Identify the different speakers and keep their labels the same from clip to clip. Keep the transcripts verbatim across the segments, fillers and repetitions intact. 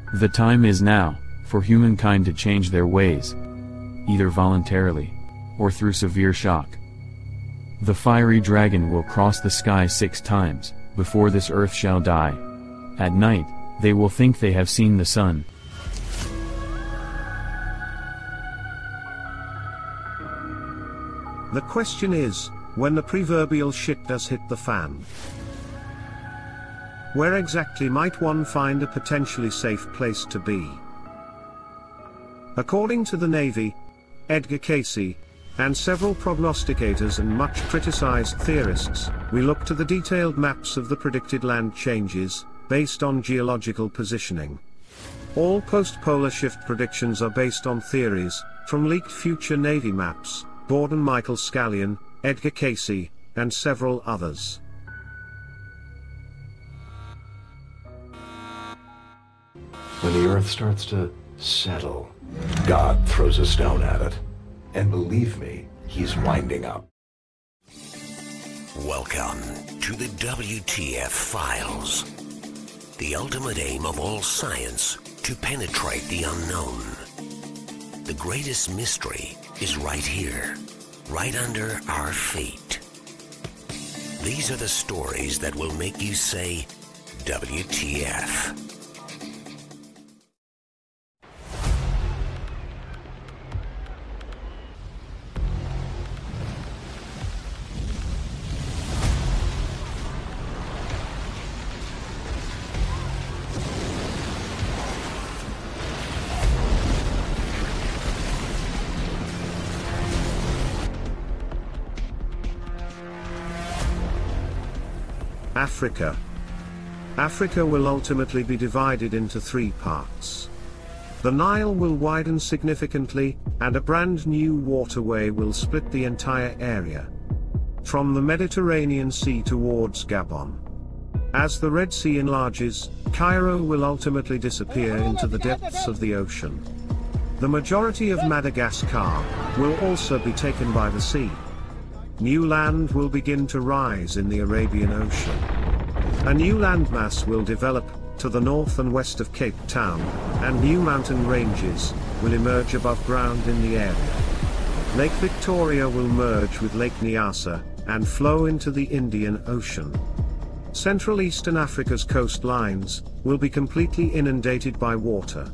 Speaker 1: The time is now, for humankind to change their ways, either voluntarily, or through severe shock. The fiery dragon will cross the sky six times, before this earth shall die. At night, they will think they have seen the sun.
Speaker 2: The question is, when the proverbial shit does hit the fan, where exactly might one find a potentially safe place to be? According to the Navy, Edgar Cayce, and several prognosticators and much criticized theorists, we look to the detailed maps of the predicted land changes, based on geological positioning. All post-polar shift predictions are based on theories, from leaked future Navy maps, Gordon Michael Scallion, Edgar Cayce, and several others.
Speaker 3: When the earth starts to settle, God throws a stone at it. And believe me, he's winding up.
Speaker 4: Welcome to the W T F Files. The ultimate aim of all science, to penetrate the unknown. The greatest mystery is right here, right under our feet. These are the stories that will make you say, W T F.
Speaker 2: Africa. Africa will ultimately be divided into three parts. The Nile will widen significantly, and a brand new waterway will split the entire area, from the Mediterranean Sea towards Gabon. As the Red Sea enlarges, Cairo will ultimately disappear into the depths of the ocean. The majority of Madagascar will also be taken by the sea. New land will begin to rise in the Arabian Ocean. A new landmass will develop to the north and west of Cape Town, and new mountain ranges will emerge above ground in the area. Lake Victoria will merge with Lake Nyasa and flow into the Indian Ocean. Central Eastern Africa's coastlines will be completely inundated by water.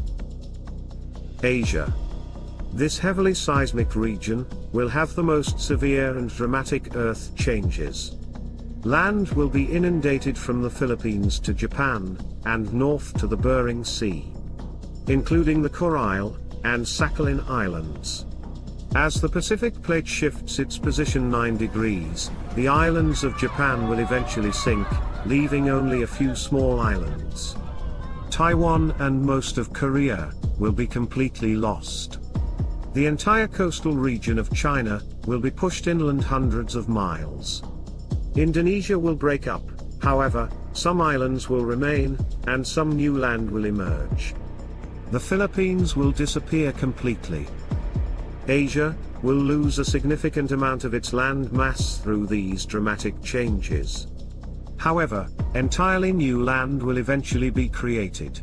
Speaker 2: Asia. This heavily seismic region will have the most severe and dramatic earth changes. Land will be inundated from the Philippines to Japan, and north to the Bering Sea, including the Kuril and Sakhalin Islands. As the Pacific Plate shifts its position nine degrees, the islands of Japan will eventually sink, leaving only a few small islands. Taiwan and most of Korea will be completely lost. The entire coastal region of China will be pushed inland hundreds of miles. Indonesia will break up, however, some islands will remain, and some new land will emerge. The Philippines will disappear completely. Asia will lose a significant amount of its land mass through these dramatic changes. However, entirely new land will eventually be created.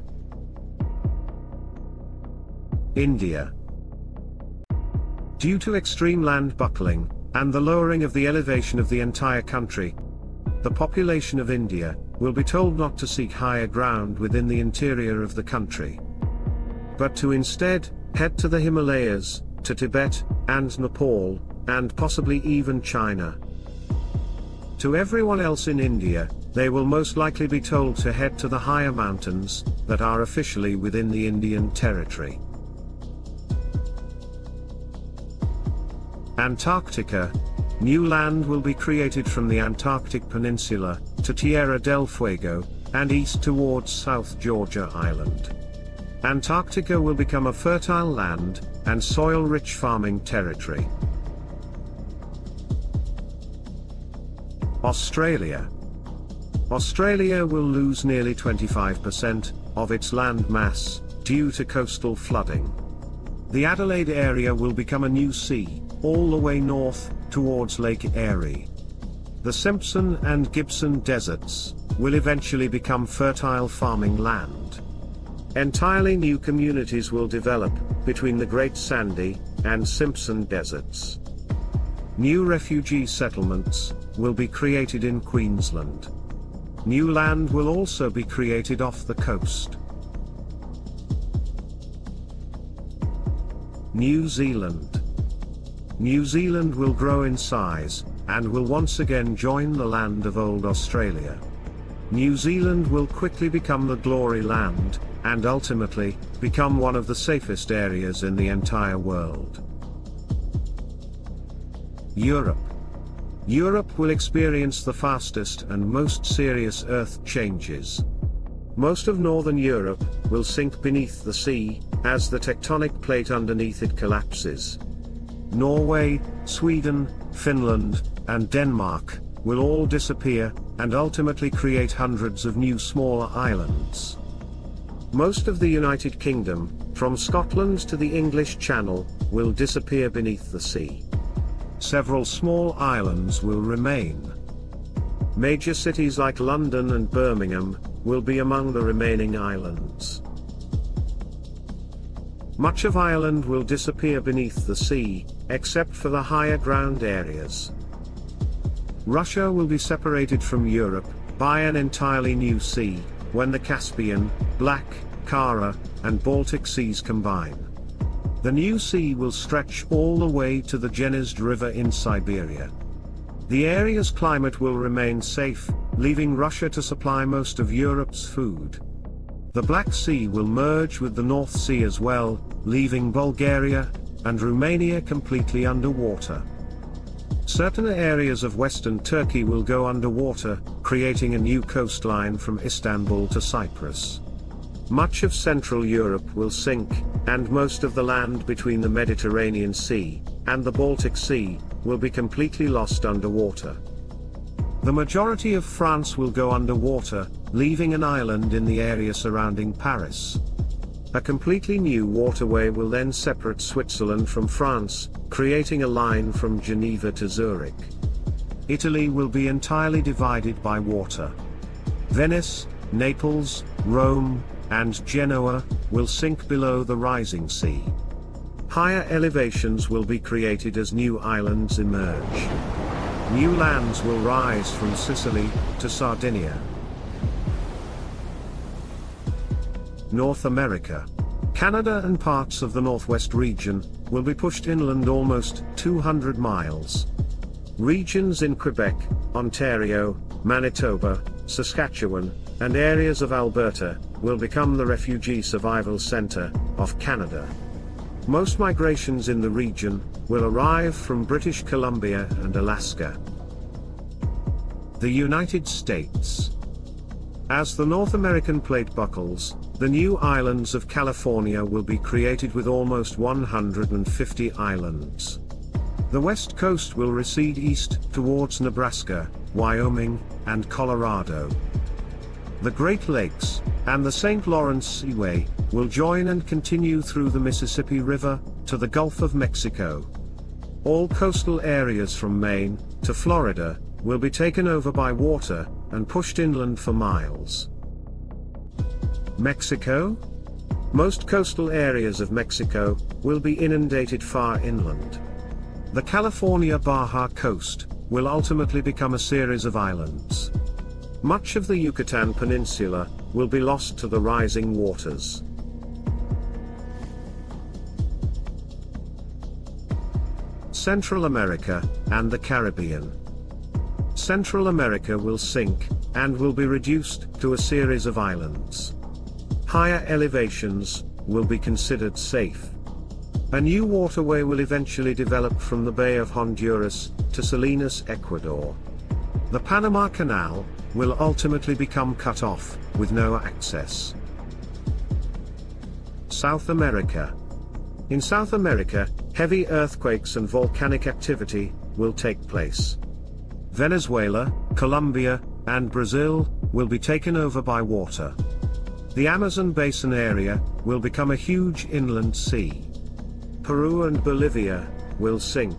Speaker 2: India. Due to extreme land buckling, and the lowering of the elevation of the entire country, the population of India will be told not to seek higher ground within the interior of the country, but to instead head to the Himalayas, to Tibet, and Nepal, and possibly even China. To everyone else in India, they will most likely be told to head to the higher mountains that are officially within the Indian territory. Antarctica. New land will be created from the Antarctic Peninsula to Tierra del Fuego, and east towards South Georgia Island. Antarctica will become a fertile land and soil-rich farming territory. Australia. Australia will lose nearly twenty-five percent of its land mass due to coastal flooding. The Adelaide area will become a new sea, all the way north, towards Lake Erie. The Simpson and Gibson deserts will eventually become fertile farming land. Entirely new communities will develop between the Great Sandy and Simpson deserts. New refugee settlements will be created in Queensland. New land will also be created off the coast. New Zealand. New Zealand will grow in size, and will once again join the land of old Australia. New Zealand will quickly become the glory land, and ultimately, become one of the safest areas in the entire world. Europe. Europe will experience the fastest and most serious earth changes. Most of northern Europe will sink beneath the sea, as the tectonic plate underneath it collapses. Norway, Sweden, Finland, and Denmark will all disappear, and ultimately create hundreds of new smaller islands. Most of the United Kingdom, from Scotland to the English Channel, will disappear beneath the sea. Several small islands will remain. Major cities like London and Birmingham will be among the remaining islands. Much of Ireland will disappear beneath the sea, except for the higher ground areas. Russia will be separated from Europe by an entirely new sea, when the Caspian, Black, Kara, and Baltic seas combine. The new sea will stretch all the way to the Genizhd River in Siberia. The area's climate will remain safe, leaving Russia to supply most of Europe's food. The Black Sea will merge with the North Sea as well, leaving Bulgaria and Romania completely underwater. Certain areas of western Turkey will go underwater, creating a new coastline from Istanbul to Cyprus. Much of Central Europe will sink, and most of the land between the Mediterranean Sea and the Baltic Sea will be completely lost underwater. The majority of France will go underwater, leaving an island in the area surrounding Paris. A completely new waterway will then separate Switzerland from France, creating a line from Geneva to Zurich. Italy will be entirely divided by water. Venice, Naples, Rome, and Genoa will sink below the rising sea. Higher elevations will be created as new islands emerge. New lands will rise from Sicily to Sardinia. North America. Canada and parts of the Northwest region will be pushed inland almost two hundred miles. Regions in Quebec, Ontario, Manitoba, Saskatchewan, and areas of Alberta will become the refugee survival center of Canada. Most migrations in the region will arrive from British Columbia and Alaska. The United States. As the North American plate buckles, the new islands of California will be created with almost one hundred fifty islands. The west coast will recede east towards Nebraska, Wyoming, and Colorado. The Great Lakes and the Saint Lawrence Seaway will join and continue through the Mississippi River to the Gulf of Mexico. All coastal areas from Maine to Florida will be taken over by water and pushed inland for miles. Mexico? Most coastal areas of Mexico will be inundated far inland. The California Baja coast will ultimately become a series of islands. Much of the Yucatan Peninsula will be lost to the rising waters. Central America and the Caribbean. Central America will sink, and will be reduced to a series of islands. Higher elevations will be considered safe. A new waterway will eventually develop from the Bay of Honduras to Salinas, Ecuador. The Panama Canal will ultimately become cut off, with no access. South America. In South America, heavy earthquakes and volcanic activity will take place. Venezuela, Colombia, and Brazil will be taken over by water. The Amazon basin area will become a huge inland sea. Peru and Bolivia will sink.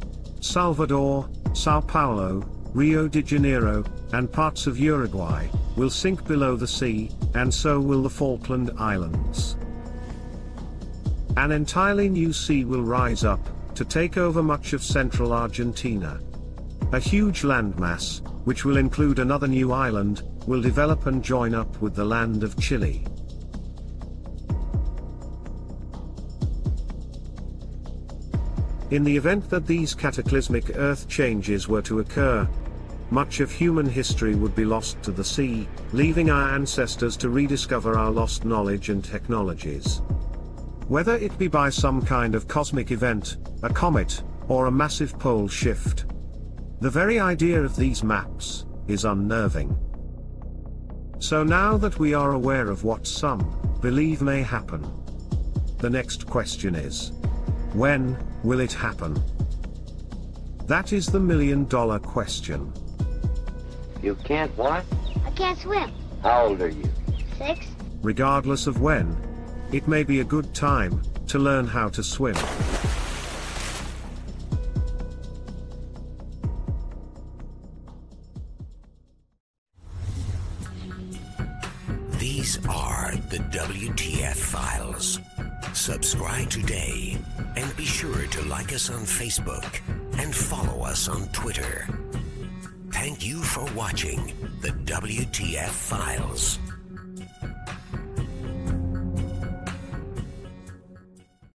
Speaker 2: Salvador, Sao Paulo, Rio de Janeiro, and parts of Uruguay will sink below the sea, and so will the Falkland Islands. An entirely new sea will rise up, to take over much of central Argentina. A huge landmass, which will include another new island, will develop and join up with the land of Chile. In the event that these cataclysmic earth changes were to occur, much of human history would be lost to the sea, leaving our ancestors to rediscover our lost knowledge and technologies. Whether it be by some kind of cosmic event, a comet, or a massive pole shift. The very idea of these maps is unnerving. So now that we are aware of what some believe may happen, the next question is, when will it happen? That is the million dollar question.
Speaker 5: You can't what?
Speaker 6: I can't swim.
Speaker 5: How old are you?
Speaker 6: Six.
Speaker 2: Regardless of when, it may be a good time to learn how to swim.
Speaker 4: These are the W T F Files. Subscribe today and be sure to like us on Facebook and follow us on Twitter. Thank you for watching the W T F Files.